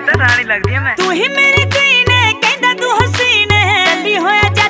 ਤਾਂ ਰਾਣੀ ਲੱਗਦੀ ਐ ਮੈਂ। ਤੂੰ ਹੀ ਮੇਰੀ ਕੁਈਨ, ਕਹਿੰਦਾ ਤੂੰ ਹਸੀਨ, ਚੱਲੀ ਹੋਇਆ